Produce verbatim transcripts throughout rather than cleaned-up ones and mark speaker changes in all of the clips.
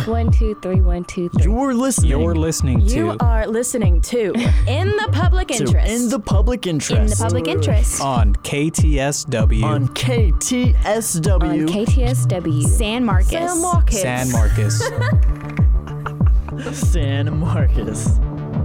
Speaker 1: One, two, three, one, two, three.
Speaker 2: You're listening.
Speaker 3: You're listening to.
Speaker 1: You are listening to In the Public
Speaker 2: to
Speaker 1: Interest.
Speaker 2: In the Public Interest.
Speaker 1: In the Public Interest.
Speaker 3: On K T S W.
Speaker 2: On K T S W.
Speaker 1: On K T S W.
Speaker 4: San Marcos.
Speaker 1: San Marcos.
Speaker 3: San Marcos.
Speaker 2: San Marcos.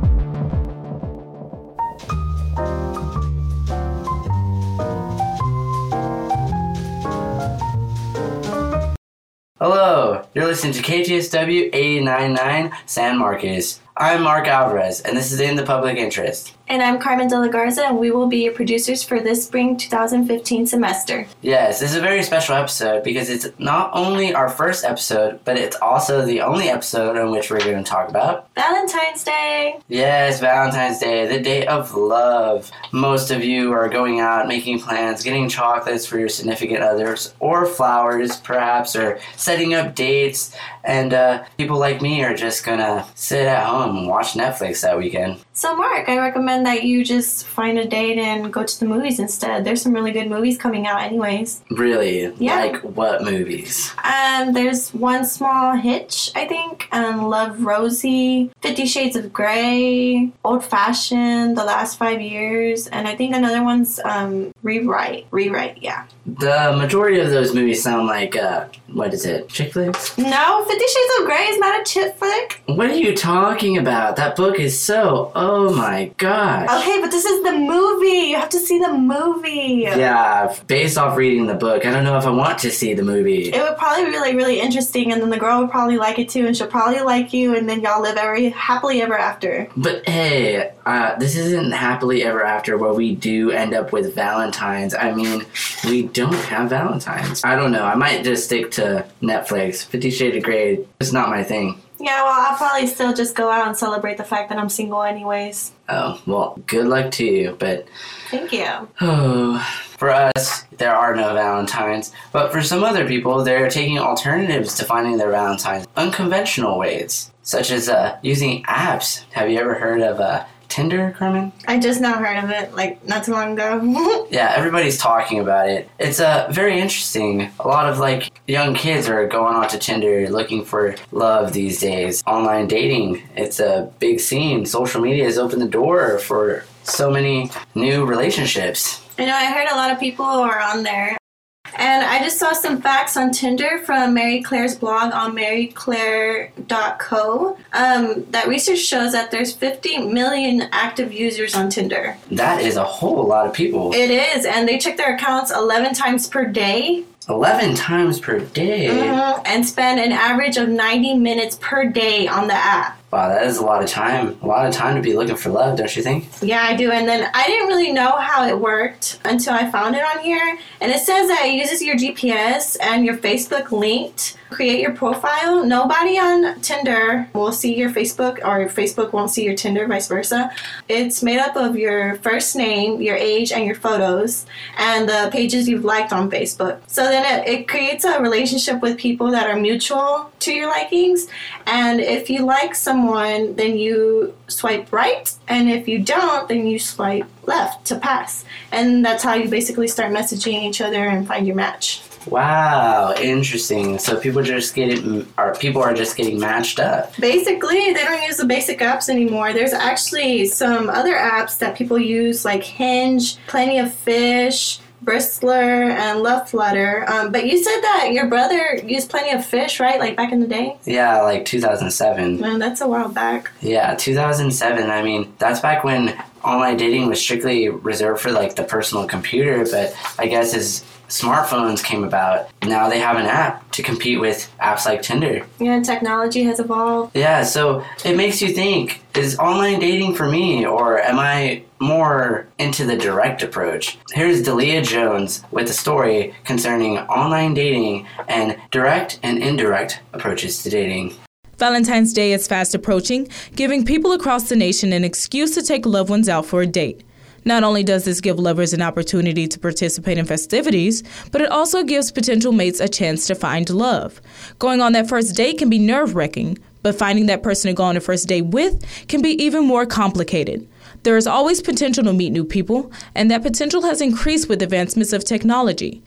Speaker 5: Hello, you're listening to K T S W eighty-nine point nine San Marcos. I'm Mark Alvarez, and this is In the Public Interest.
Speaker 4: And I'm Carmen De La Garza, and we will be your producers for this spring twenty fifteen semester.
Speaker 5: Yes, this is a very special episode because it's not only our first episode, but it's also the only episode in which we're going to talk about
Speaker 4: Valentine's Day!
Speaker 5: Yes, Valentine's Day, the day of love. Most of you are going out, making plans, getting chocolates for your significant others, or flowers, perhaps, or setting up dates, and uh, people like me are just going to sit at home and watch Netflix that weekend.
Speaker 4: So, Mark, I recommend that you just find a date and go to the movies instead. There's some really good movies coming out anyways.
Speaker 5: Really?
Speaker 4: Yeah.
Speaker 5: Like what movies?
Speaker 4: Um, there's One Small Hitch, I think, and Love, Rosie, Fifty Shades of Grey, Old Fashioned, The Last Five Years, and I think another one's um, Rewrite. Rewrite, yeah.
Speaker 5: The majority of those movies sound like, uh, what is it, chick flicks?
Speaker 4: No, Fifty Shades of Grey is not a chick flick.
Speaker 5: What are you talking about? That book is so, oh my gosh.
Speaker 4: Okay, but this is the movie. You have to see the movie.
Speaker 5: Yeah, based off reading the book, I don't know if I want to see the movie.
Speaker 4: It would probably be really, really interesting, and then the girl would probably like it too, and she'll probably like you, and then y'all live very happily ever after.
Speaker 5: But hey, uh, this isn't happily ever after where we do end up with Valentine's. I mean, we don't have Valentine's. I don't know. I might just stick to Netflix. Fifty Shades of Grey. It's not my thing.
Speaker 4: Yeah, well, I'll probably still just go out and celebrate the fact that I'm single anyways.
Speaker 5: Oh, well, good luck to you, but...
Speaker 4: Thank you.
Speaker 5: Oh, for us, there are no Valentines. But for some other people, they're taking alternatives to finding their Valentines. Unconventional ways, such as uh, using apps. Have you ever heard of uh, Tinder, Carmen?
Speaker 4: I just now heard of it, like, not too long ago.
Speaker 5: Yeah, everybody's talking about it. It's uh, very interesting. A lot of, like, young kids are going onto Tinder looking for love these days. Online dating, it's a big scene. Social media has opened the door for so many new relationships.
Speaker 4: I know, I heard a lot of people are on there. And I just saw some facts on Tinder from Mary Claire's blog on mary claire dot co. Um, that research shows that there's fifty million active users on Tinder.
Speaker 5: That is a whole lot of people.
Speaker 4: It is, and they check their accounts eleven times per day.
Speaker 5: eleven times per day?
Speaker 4: Mm-hmm. And spend an average of ninety minutes per day on the app.
Speaker 5: Wow, that is a lot of time. A lot of time to be looking for love, don't you think?
Speaker 4: Yeah, I do. And then I didn't really know how it worked until I found it on here. And it says that it uses your G P S and your Facebook linked. Create your profile. Nobody on Tinder will see your Facebook, or Facebook won't see your Tinder, vice versa. It's made up of your first name, your age, and your photos, and the pages you've liked on Facebook. So then it, it creates a relationship with people that are mutual to your likings. And if you like someone, then you swipe right. And if you don't, then you swipe left to pass. And that's how you basically start messaging each other and find your match.
Speaker 5: Wow, interesting. So people just getting, or people are just getting matched up.
Speaker 4: Basically, they don't use the basic apps anymore. There's actually some other apps that people use, like Hinge, Plenty of Fish, Bristler, and Love Flutter. Um, but you said that your brother used Plenty of Fish, right? Like back in the day?
Speaker 5: Yeah, like two thousand seven.
Speaker 4: Man, that's a while back.
Speaker 5: Yeah, two thousand seven. I mean, that's back when online dating was strictly reserved for like the personal computer, but I guess as smartphones came about, now they have an app to compete with apps like Tinder.
Speaker 4: Yeah, technology has evolved.
Speaker 5: Yeah, so it makes you think, is online dating for me, or am I more into the direct approach? Here's Dalia Jones with a story concerning online dating and direct and indirect approaches to dating.
Speaker 6: Valentine's Day is fast approaching, giving people across the nation an excuse to take loved ones out for a date. Not only does this give lovers an opportunity to participate in festivities, but it also gives potential mates a chance to find love. Going on that first date can be nerve-wracking, but finding that person to go on a first date with can be even more complicated. There is always potential to meet new people, and that potential has increased with advancements of technology.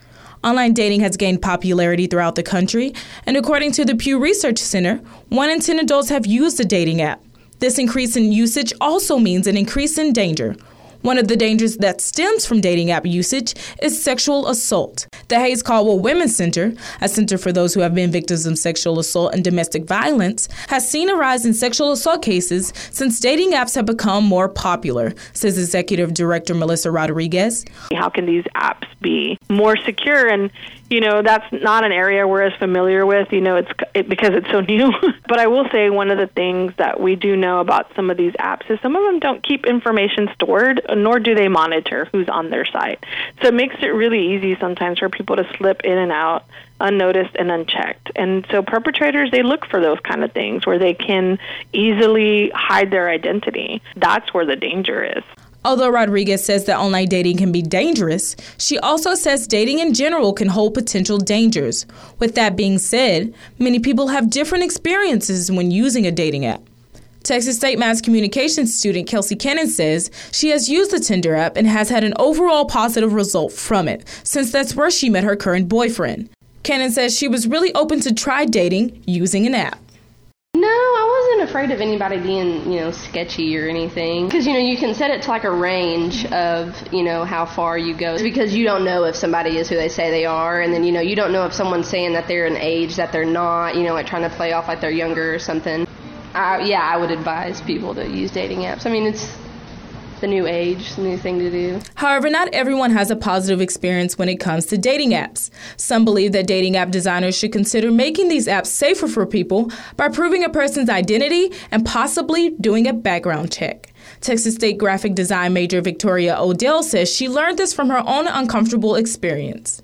Speaker 6: Online dating has gained popularity throughout the country, and according to the Pew Research Center, one in ten adults have used a dating app. This increase in usage also means an increase in danger. One of the dangers that stems from dating app usage is sexual assault. The Hayes Caldwell Women's Center, a center for those who have been victims of sexual assault and domestic violence, has seen a rise in sexual assault cases since dating apps have become more popular, says Executive Director Melissa Rodriguez.
Speaker 7: How can these apps be more secure? And, you know, that's not an area we're as familiar with, you know, it's it, because it's so new. But I will say one of the things that we do know about some of these apps is some of them don't keep information stored, nor do they monitor who's on their site. So it makes it really easy sometimes for people to slip in and out unnoticed and unchecked. And so perpetrators, they look for those kind of things where they can easily hide their identity. That's where the danger is.
Speaker 6: Although Rodriguez says that online dating can be dangerous, she also says dating in general can hold potential dangers. With that being said, many people have different experiences when using a dating app. Texas State Mass Communications student Kelsey Cannon says she has used the Tinder app and has had an overall positive result from it, since that's where she met her current boyfriend. Cannon says she was really open to try dating using an app.
Speaker 8: No, I wasn't afraid of anybody being, you know, sketchy or anything. Because, you know, you can set it to like a range of, you know, how far you go. Because you don't know if somebody is who they say they are. And then, you know, you don't know if someone's saying that they're an age that they're not, you know, like trying to play off like they're younger or something. I, yeah, I would advise people to use dating apps. I mean, it's the new age, the new thing to do.
Speaker 6: However, not everyone has a positive experience when it comes to dating apps. Some believe that dating app designers should consider making these apps safer for people by proving a person's identity and possibly doing a background check. Texas State graphic design major Victoria Odell says she learned this from her own uncomfortable experience.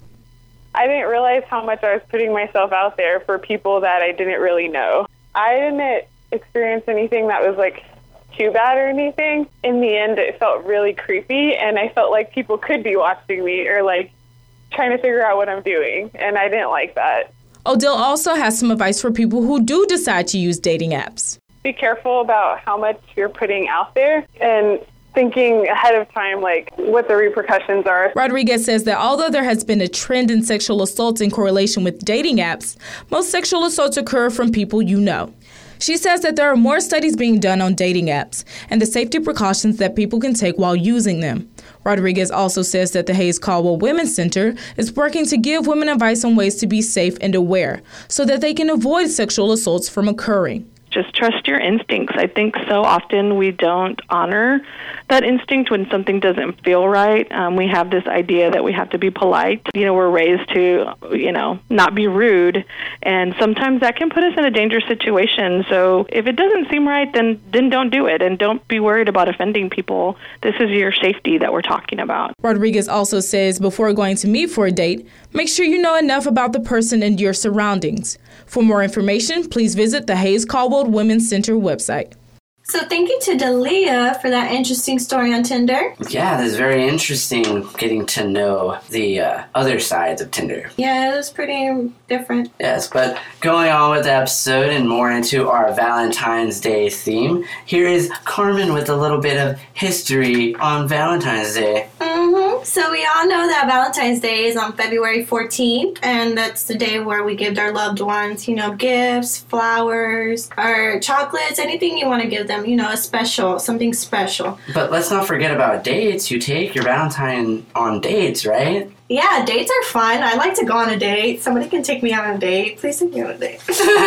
Speaker 9: I didn't realize how much I was putting myself out there for people that I didn't really know. I didn't experience anything that was like too bad or anything. In the end, it felt really creepy, and I felt like people could be watching me or like trying to figure out what I'm doing, and I didn't like that.
Speaker 6: Odell also has some advice for people who do decide to use dating apps.
Speaker 9: Be careful about how much you're putting out there and thinking ahead of time, like, what the repercussions are.
Speaker 6: Rodriguez says that although there has been a trend in sexual assaults in correlation with dating apps, most sexual assaults occur from people you know. She says that there are more studies being done on dating apps and the safety precautions that people can take while using them. Rodriguez also says that the Hayes Caldwell Women's Center is working to give women advice on ways to be safe and aware so that they can avoid sexual assaults from occurring.
Speaker 7: Just trust your instincts. I think so often we don't honor that instinct when something doesn't feel right. Um, we have this idea that we have to be polite. You know, we're raised to, you know, not be rude. And sometimes that can put us in a dangerous situation. So if it doesn't seem right, then, then don't do it. And don't be worried about offending people. This is your safety that we're talking about.
Speaker 6: Rodriguez also says before going to meet for a date, make sure you know enough about the person and your surroundings. For more information, please visit the Hayes Caldwell Women's Center website.
Speaker 4: So thank you to Dalia for that interesting story on Tinder.
Speaker 5: Yeah, that's very interesting getting to know the uh, other sides of Tinder.
Speaker 4: Yeah, it was pretty different.
Speaker 5: Yes, but going on with the episode and more into our Valentine's Day theme, here is Carmen with a little bit of history on Valentine's Day.
Speaker 4: Mm-hmm. So we all know that Valentine's Day is on February fourteenth, and that's the day where we give our loved ones, you know, gifts, flowers, or chocolates, anything you want to give them. You know, a special, something special.
Speaker 5: But let's not forget about dates. You take your Valentine on dates, right?
Speaker 4: Yeah, dates are fun. I like to go on a date. Somebody can take me on a date. Please take me on a date.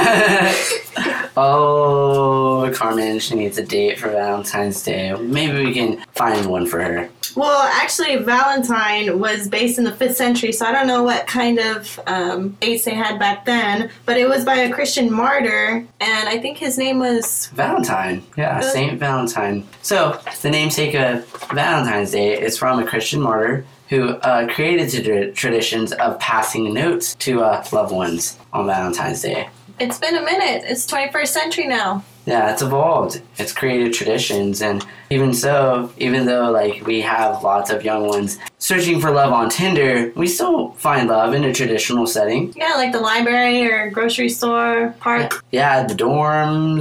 Speaker 5: Oh, Carmen, she needs a date for Valentine's Day. Maybe we can find one for her.
Speaker 4: Well, actually, Valentine was based in the fifth century, so I don't know what kind of um, dates they had back then, but it was by a Christian martyr, and I think his name was...
Speaker 5: Valentine. Yeah, Saint Valentine. So, the namesake of Valentine's Day is from a Christian martyr who uh, created the traditions of passing notes to uh, loved ones on Valentine's Day.
Speaker 4: It's been a minute. It's twenty-first century now.
Speaker 5: Yeah, it's evolved. It's created traditions, and even so, even though like we have lots of young ones searching for love on Tinder, we still find love in a traditional setting.
Speaker 4: Yeah, like the library or grocery store, park.
Speaker 5: Yeah, the dorms.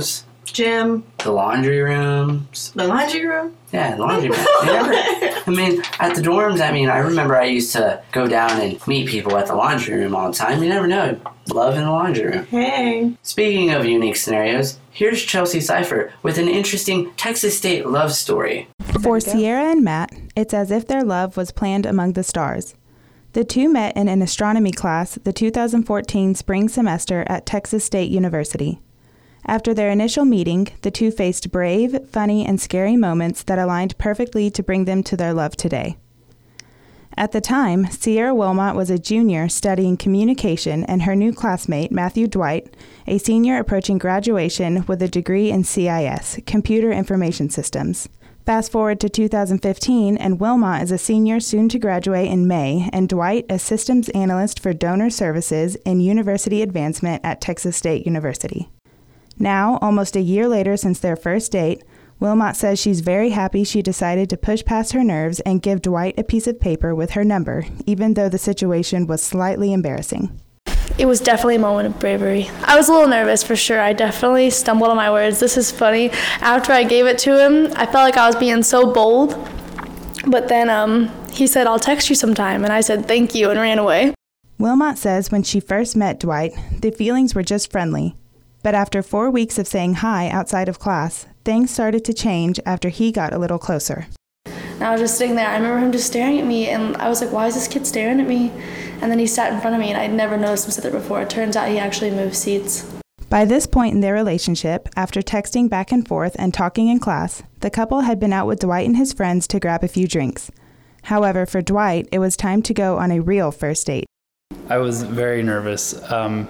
Speaker 4: Gym.
Speaker 5: The laundry rooms.
Speaker 4: The laundry room?
Speaker 5: Yeah, the laundry room. You never, I mean, at the dorms, I mean, I remember I used to go down and meet people at the laundry room all the time. You never know. Love in the laundry room.
Speaker 4: Hey.
Speaker 5: Speaking of unique scenarios, here's Chelsea Cipher with an interesting Texas State love story.
Speaker 10: For Sierra and Matt, it's as if their love was planned among the stars. The two met in an astronomy class the two thousand fourteen spring semester at Texas State University. After their initial meeting, the two faced brave, funny, and scary moments that aligned perfectly to bring them to their love today. At the time, Sierra Wilmot was a junior studying communication, and her new classmate, Matthew Dwight, a senior approaching graduation with a degree in C I S, Computer Information Systems. Fast forward to two thousand fifteen, and Wilmot is a senior soon to graduate in May, and Dwight a systems analyst for donor services in university advancement at Texas State University. Now, almost a year later since their first date, Wilmot says she's very happy she decided to push past her nerves and give Dwight a piece of paper with her number, even though the situation was slightly embarrassing.
Speaker 11: It was definitely a moment of bravery. I was a little nervous for sure. I definitely stumbled on my words. This is funny. After I gave it to him, I felt like I was being so bold. But then um, he said, "I'll text you sometime." And I said, "Thank you," and ran away.
Speaker 10: Wilmot says when she first met Dwight, the feelings were just friendly. But after four weeks of saying hi outside of class, things started to change after he got a little closer.
Speaker 11: And I was just sitting there. I remember him just staring at me, and I was like, why is this kid staring at me? And then he sat in front of me, and I'd never noticed him sit there before. It turns out he actually moved seats.
Speaker 10: By this point in their relationship, after texting back and forth and talking in class, the couple had been out with Dwight and his friends to grab a few drinks. However, for Dwight, it was time to go on a real first date.
Speaker 12: I was very nervous. Um,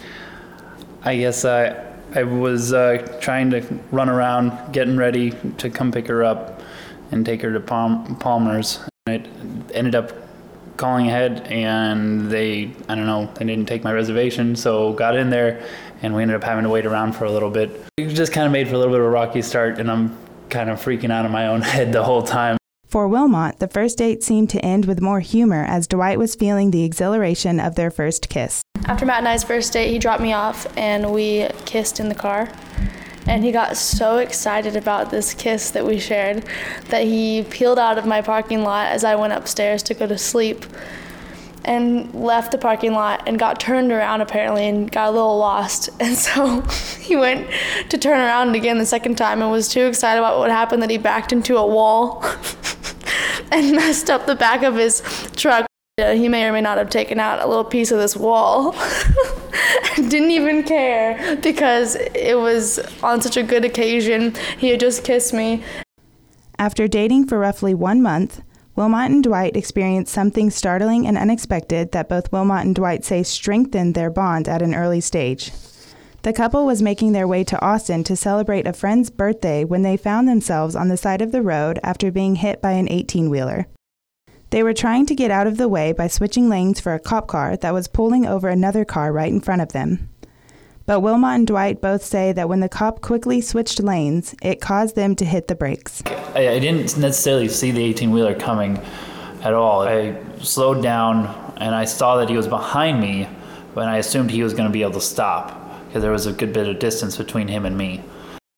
Speaker 12: I guess I, I was uh, trying to run around, getting ready to come pick her up and take her to Palm, Palmer's. It ended up calling ahead, and they, I don't know, they didn't take my reservation, so got in there, and we ended up having to wait around for a little bit. It just kind of made for a little bit of a rocky start, and I'm kind of freaking out in my own head the whole time.
Speaker 10: For Wilmot, the first date seemed to end with more humor as Dwight was feeling the exhilaration of their first kiss.
Speaker 11: After Matt and I's first date, he dropped me off and we kissed in the car. And he got so excited about this kiss that we shared that he peeled out of my parking lot as I went upstairs to go to sleep and left the parking lot and got turned around apparently and got a little lost. And so he went to turn around again the second time and was too excited about what happened that he backed into a wall and messed up the back of his truck. Uh, he may or may not have taken out a little piece of this wall. Didn't even care because it was on such a good occasion. He had just kissed me.
Speaker 10: After dating for roughly one month, Wilmot and Dwight experienced something startling and unexpected that both Wilmot and Dwight say strengthened their bond at an early stage. The couple was making their way to Austin to celebrate a friend's birthday when they found themselves on the side of the road after being hit by an eighteen-wheeler. They were trying to get out of the way by switching lanes for a cop car that was pulling over another car right in front of them. But Wilmot and Dwight both say that when the cop quickly switched lanes, it caused them to hit the brakes.
Speaker 12: I, I didn't necessarily see the eighteen-wheeler coming at all. I slowed down and I saw that he was behind me, but I assumed he was going to be able to stop because there was a good bit of distance between him and me.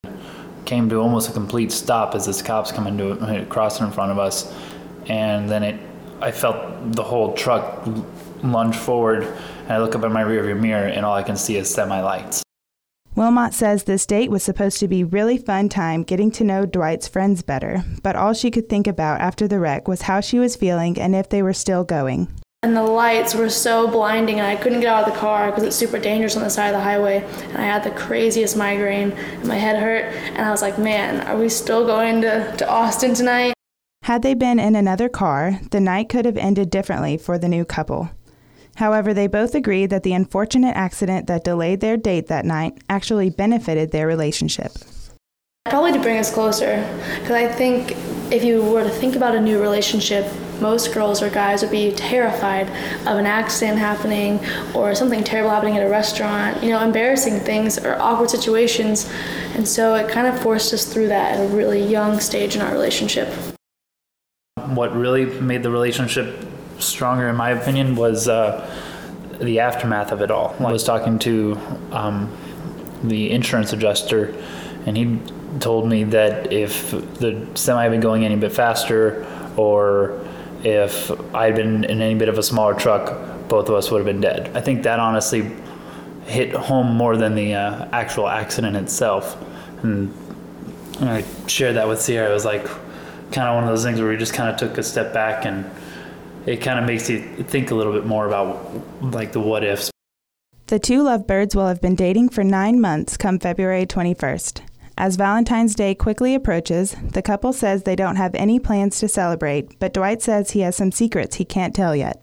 Speaker 12: Came to almost a complete stop as this cop's coming to crossing in front of us, and then it I felt the whole truck lunge forward, and I look up at my rearview mirror, and all I can see is semi-lights.
Speaker 10: Wilmot says this date was supposed to be really fun time getting to know Dwight's friends better, but all she could think about after the wreck was how she was feeling and if they were still going.
Speaker 11: And the lights were so blinding, and I couldn't get out of the car because it's super dangerous on the side of the highway, and I had the craziest migraine, and my head hurt, and I was like, man, are we still going to, to Austin tonight?
Speaker 10: Had they been in another car, the night could have ended differently for the new couple. However, they both agreed that the unfortunate accident that delayed their date that night actually benefited their relationship.
Speaker 11: Probably to bring us closer, because I think if you were to think about a new relationship, most girls or guys would be terrified of an accident happening or something terrible happening at a restaurant, you know, embarrassing things or awkward situations. And so it kind of forced us through that at a really young stage in our relationship.
Speaker 12: What really made the relationship stronger, in my opinion, was uh, the aftermath of it all. I was talking to um, the insurance adjuster, and he told me that if the semi had been going any bit faster, or if I'd been in any bit of a smaller truck, both of us would have been dead. I think that honestly hit home more than the uh, actual accident itself. And when I shared that with Sierra, it was like kind of one of those things where we just kind of took a step back, and it kind of makes you think a little bit more about like the what ifs.
Speaker 10: The two lovebirds will have been dating for nine months come February twenty-first. As Valentine's Day quickly approaches, the couple says they don't have any plans to celebrate, but Dwight says he has some secrets he can't tell yet.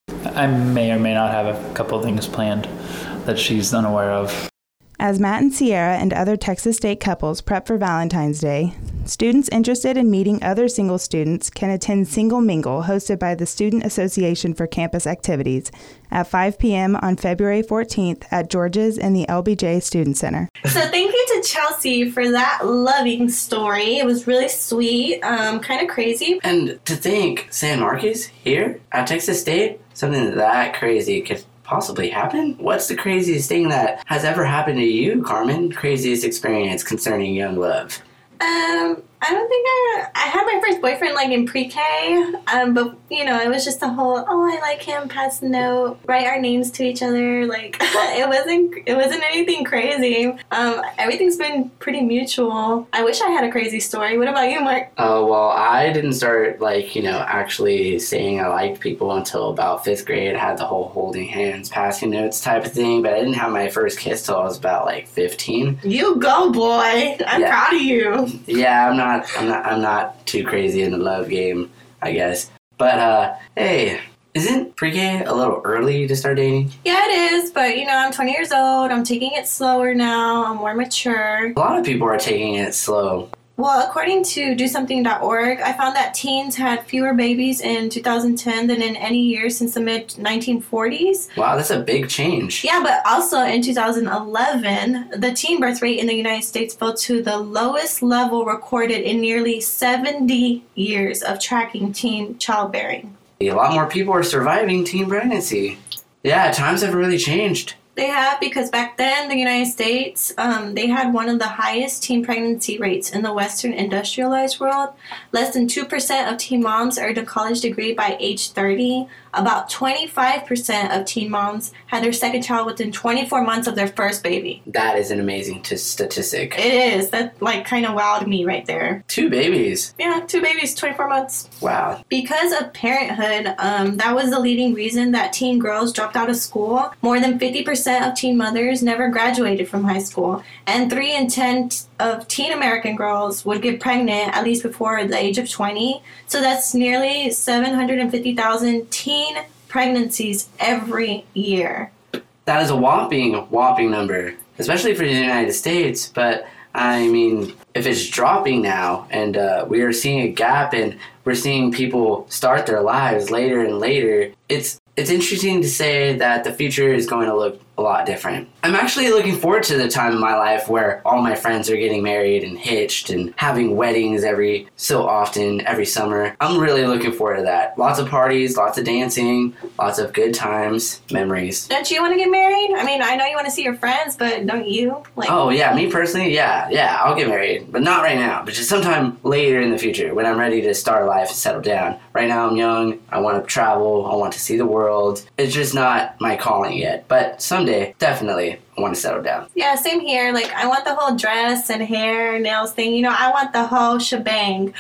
Speaker 12: I may or may not have a couple of things planned that she's unaware of.
Speaker 10: As Matt and Sierra and other Texas State couples prep for Valentine's Day, students interested in meeting other single students can attend Single Mingle, hosted by the Student Association for Campus Activities, at five p.m. on February fourteenth at George's in the L B J Student Center.
Speaker 4: So thank you to Chelsea for that loving story. It was really sweet, um, kind of crazy.
Speaker 5: And to think San Marcos here at Texas State, something that crazy could possibly happen? What's the craziest thing that has ever happened to you, Carmen? Craziest experience concerning young love?
Speaker 4: Um, I don't think I, I had my first boyfriend like in pre-K, um, but you know, it was just the whole, oh, I like him, pass the note, write our names to each other, like, it wasn't, it wasn't anything crazy. Um, everything's been pretty mutual. I wish I had a crazy story. What about you, Mark?
Speaker 5: Oh, uh, well, I didn't start, like, you know, actually saying I liked people until about fifth grade. I had the whole holding hands, passing notes type of thing, but I didn't have my first kiss till I was about, like, fifteen.
Speaker 4: You go, boy. I'm
Speaker 5: yeah.
Speaker 4: proud of you.
Speaker 5: Yeah, I'm not, I'm not, I'm not too crazy in the love game, I guess. But, uh, hey, isn't pre-K a little early to start dating?
Speaker 4: Yeah, it is, but, you know, I'm twenty years old. I'm taking it slower now. I'm more mature.
Speaker 5: A lot of people are taking it slow.
Speaker 4: Well, according to do something dot org, I found that teens had fewer babies in two thousand ten than in any year since the mid nineteen forties.
Speaker 5: Wow, that's a big change.
Speaker 4: Yeah, but also in two thousand eleven, the teen birth rate in the United States fell to the lowest level recorded in nearly seventy years of tracking teen childbearing.
Speaker 5: A lot more people are surviving teen pregnancy. Yeah, times have really changed.
Speaker 4: They have, because back then, the United States, um, they had one of the highest teen pregnancy rates in the Western industrialized world. Less than two percent of teen moms earned a college degree by age thirty. About twenty-five percent of teen moms had their second child within twenty-four months of their first baby.
Speaker 5: That is an amazing t- statistic.
Speaker 4: It is. That, like, kind of wowed me right there.
Speaker 5: Two babies.
Speaker 4: Yeah, two babies, twenty-four months.
Speaker 5: Wow.
Speaker 4: Because of parenthood, um, that was the leading reason that teen girls dropped out of school. More than fifty percent of teen mothers never graduated from high school. And three in ten t- of teen American girls would get pregnant at least before the age of twenty. So that's nearly seven hundred fifty thousand teen pregnancies every year.
Speaker 5: That is a whopping, whopping number, especially for the United States. But, I mean, if it's dropping now and uh, we are seeing a gap and we're seeing people start their lives later and later, it's it's interesting to say that the future is going to look a lot different. I'm actually looking forward to the time in my life where all my friends are getting married and hitched and having weddings every so often, every summer. I'm really looking forward to that. Lots of parties, lots of dancing, lots of good times, memories.
Speaker 4: Don't you want to get married? I mean, I know you want to see your friends, but don't you? Like,
Speaker 5: oh, yeah, me personally, yeah, yeah, I'll get married. But not right now, but just sometime later in the future when I'm ready to start a life and settle down. Right now I'm young, I want to travel, I want to see the world. It's just not my calling yet, but someday, definitely, I want to settle down.
Speaker 4: Yeah, same here. Like, I want the whole dress and hair, nails thing. You know, I want the whole shebang.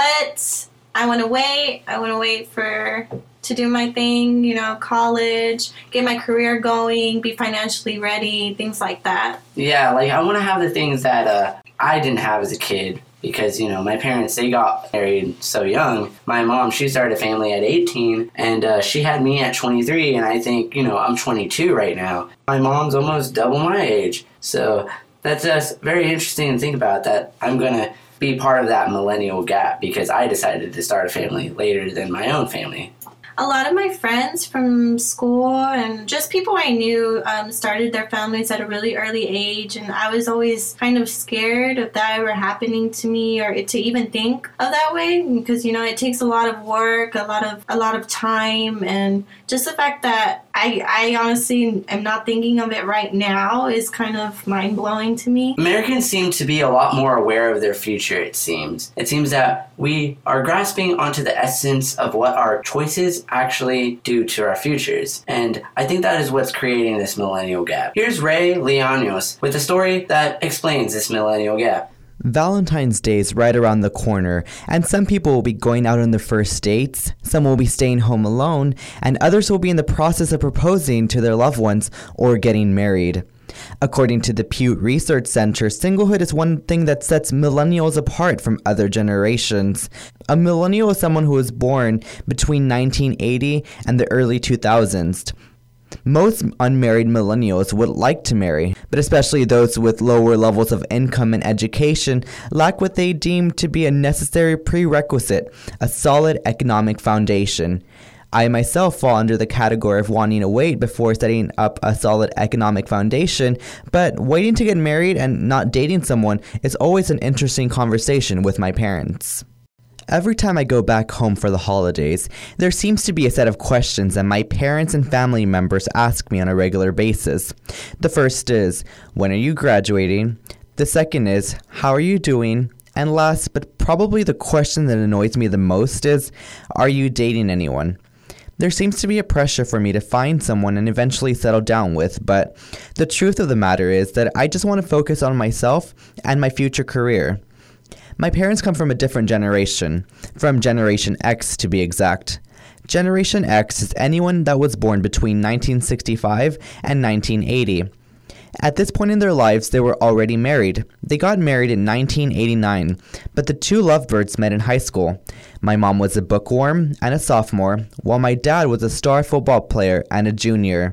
Speaker 4: But I want to wait. I want to wait for to do my thing, you know, college, get my career going, be financially ready, things like that.
Speaker 5: Yeah, like, I want to have the things that uh, I didn't have as a kid. Because, you know, my parents, they got married so young. My mom, she started a family at eighteen, and uh, she had me at twenty-three, and I think, you know, I'm twenty-two right now. My mom's almost double my age. So that's just very interesting to think about, that I'm going to be part of that millennial gap because I decided to start a family later than my own family.
Speaker 4: A lot of my friends from school and just people I knew um, started their families at a really early age, and I was always kind of scared of that ever happening to me or to even think of that way because, you know, it takes a lot of work, a lot of a lot of time, and just the fact that I I, I honestly am not thinking of it right now is kind of mind-blowing to me.
Speaker 5: Americans seem to be a lot more aware of their future, it seems. It seems that we are grasping onto the essence of what our choices actually do to our futures. And I think that is what's creating this millennial gap. Here's Ray Leonios with a story that explains this millennial gap.
Speaker 13: Valentine's Day is right around the corner, and some people will be going out on their first dates, some will be staying home alone, and others will be in the process of proposing to their loved ones or getting married. According to the Pew Research Center, singlehood is one thing that sets millennials apart from other generations. A millennial is someone who was born between nineteen eighty and the early two thousands. Most unmarried millennials would like to marry, but especially those with lower levels of income and education lack what they deem to be a necessary prerequisite, a solid economic foundation. I myself fall under the category of wanting to wait before setting up a solid economic foundation, but waiting to get married and not dating someone is always an interesting conversation with my parents. Every time I go back home for the holidays, there seems to be a set of questions that my parents and family members ask me on a regular basis. The first is, when are you graduating? The second is, how are you doing? And last, but probably the question that annoys me the most is, are you dating anyone? There seems to be a pressure for me to find someone and eventually settle down with, but the truth of the matter is that I just want to focus on myself and my future career. My parents come from a different generation, from Generation X to be exact. Generation X is anyone that was born between nineteen sixty-five and nineteen eighty. At this point in their lives, they were already married. They got married in nineteen eighty-nine, but the two lovebirds met in high school. My mom was a bookworm and a sophomore, while my dad was a star football player and a junior.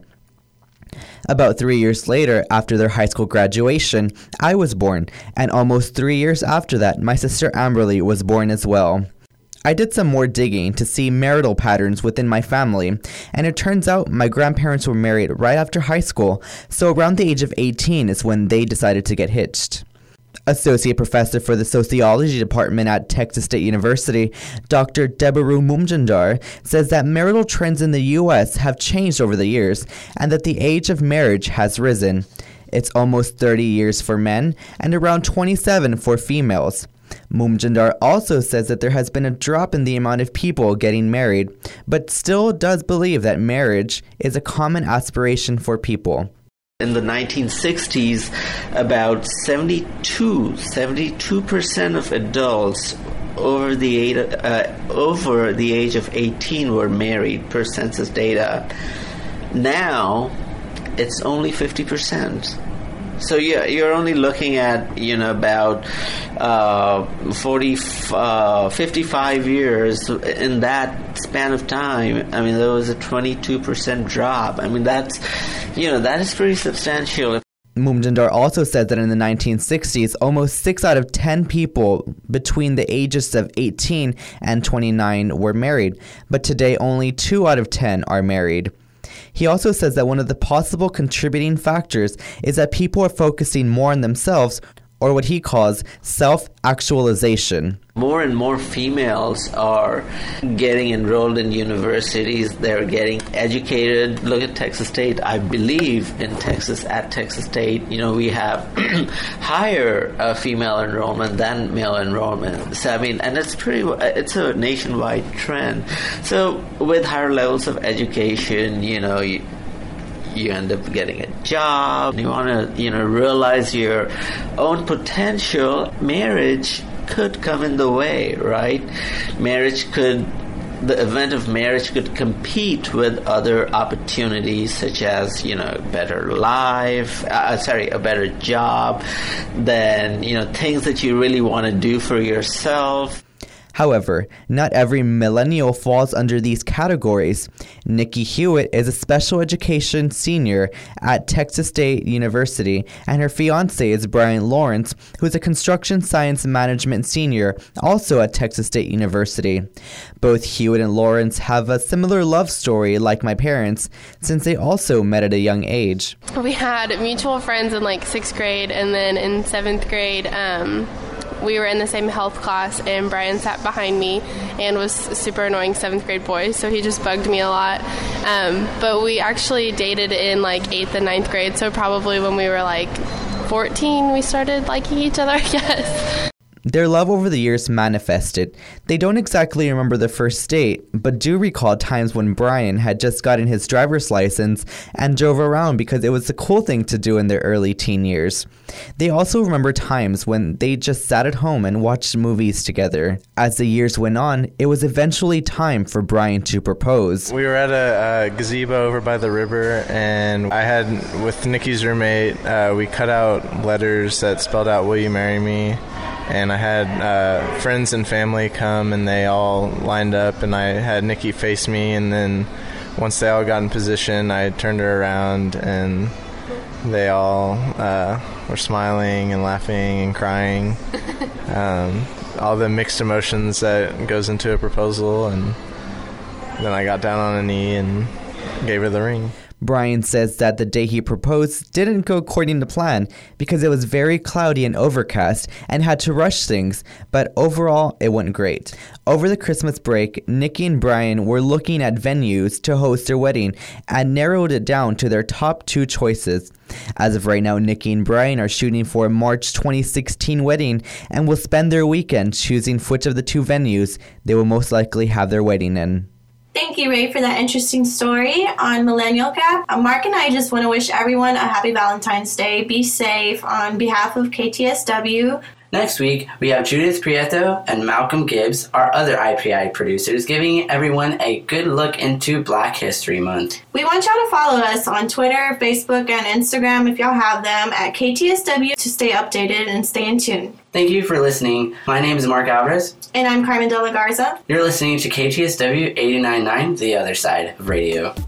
Speaker 13: About three years later, after their high school graduation, I was born, and almost three years after that, my sister Amberly was born as well. I did some more digging to see marital patterns within my family, and it turns out my grandparents were married right after high school, so around the age of eighteen is when they decided to get hitched. Associate Professor for the Sociology Department at Texas State University, Doctor Debaru Mumjandar, says that marital trends in the U S have changed over the years and that the age of marriage has risen. It's almost thirty years for men and around twenty-seven for females. Mumjandar also says that there has been a drop in the amount of people getting married, but still does believe that marriage is a common aspiration for people.
Speaker 14: In the nineteen sixties, about seventy-two, seventy-two percent of adults over the age, uh, over the age of eighteen were married per census data. Now, it's only fifty percent. So yeah, you're only looking at, you know, about uh, forty, uh, fifty-five years. In that span of time, I mean, there was a twenty-two percent drop. I mean, that's, you know, that is pretty substantial.
Speaker 13: Mumjandar also said that in the nineteen sixties, almost six out of ten people between the ages of eighteen and twenty-nine were married, but today only two out of ten are married. He also says that one of the possible contributing factors is that people are focusing more on themselves, or what he calls self-actualization.
Speaker 14: More and more females are getting enrolled in universities. They're getting educated. Look at Texas State. I believe in Texas, at Texas State, you know, we have higher uh, female enrollment than male enrollment. So, I mean, and it's pretty, it's a nationwide trend. So with higher levels of education, you know, you, you end up getting a job. You want to, you know, realize your own potential. Marriage could come in the way, right? Marriage could, the event of marriage could compete with other opportunities such as, you know, better life, uh, sorry, a better job, then, you know, things that you really want to do for yourself.
Speaker 13: However, not every millennial falls under these categories. Nikki Hewitt is a special education senior at Texas State University, and her fiancé is Brian Lawrence, who is a construction science management senior, also at Texas State University. Both Hewitt and Lawrence have a similar love story like my parents, since they also met at a young age.
Speaker 15: We had mutual friends in like sixth grade, and then in seventh grade, um, we were in the same health class, and Brian sat behind me and was a super annoying seventh grade boy, so he just bugged me a lot. Um, but we actually dated in like eighth and ninth grade, so probably when we were like fourteen, we started liking each other, I guess.
Speaker 13: Their love over the years manifested. They don't exactly remember the first date, but do recall times when Brian had just gotten his driver's license and drove around because it was the cool thing to do in their early teen years. They also remember times when they just sat at home and watched movies together. As the years went on, it was eventually time for Brian to propose.
Speaker 16: We were at a, a gazebo over by the river, and I had, with Nikki's roommate, uh, we cut out letters that spelled out, "Will you marry me?" And I had uh, friends and family come, and they all lined up, and I had Nikki face me, and then once they all got in position, I turned her around, and they all uh, were smiling and laughing and crying. Um, all the mixed emotions that goes into a proposal, and then I got down on a knee and gave her the ring.
Speaker 13: Brian says that the day he proposed didn't go according to plan because it was very cloudy and overcast and had to rush things, but overall it went great. Over the Christmas break, Nikki and Brian were looking at venues to host their wedding and narrowed it down to their top two choices. As of right now, Nikki and Brian are shooting for a March twenty sixteen wedding and will spend their weekend choosing which of the two venues they will most likely have their wedding in.
Speaker 4: Thank you, Ray, for that interesting story on Millennial Gap. Uh, Mark and I just want to wish everyone a happy Valentine's Day. Be safe on behalf of K T S W.
Speaker 5: Next week, we have Judith Prieto and Malcolm Gibbs, our other I P I producers, giving everyone a good look into Black History Month.
Speaker 4: We want y'all to follow us on Twitter, Facebook, and Instagram if y'all have them at K T S W to stay updated and stay in tune.
Speaker 5: Thank you for listening. My name is Mark Alvarez.
Speaker 4: And I'm Carmen De La Garza.
Speaker 5: You're listening to K T S W eighty-nine point nine, The Other Side of Radio.